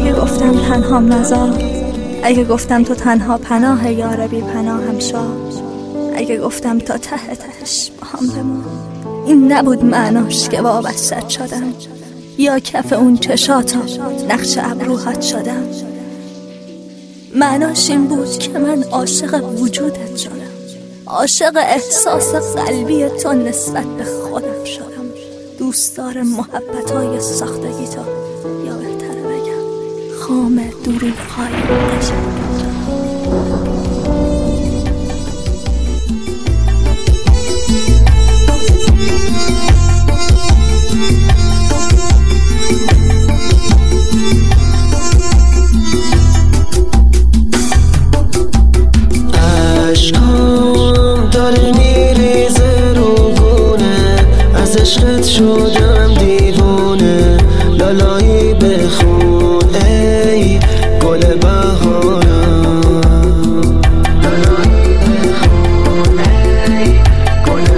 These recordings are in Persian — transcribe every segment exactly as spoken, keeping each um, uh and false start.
اگه گفتم تنهام نذار، اگه گفتم تو تنها پناه یار بی پناهم شاد، اگه گفتم تا ته تهش با هم بمون، این نبود معناش که وابستت شدم، یا کف اون چشاتا نقش ابروهات شدم. معناش این بود که من عاشق وجودت شدم، عاشق احساس قلبی تو نسبت به خودم شدم، دوستدار محبتای ساختگی تو، یا بهتره بگم خام دروغ‌های قشنگ. عشقت شدم دیوونه، لالایی بخون ای گل بهارم، لالایی بخون ای گل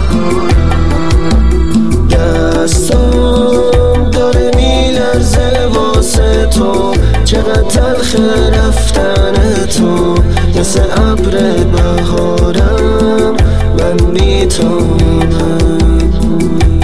بهارم. دستم داره میلرزه واسه تو، چقدر تلخ رفتن تو، مثل ابر بهارم من میتونم.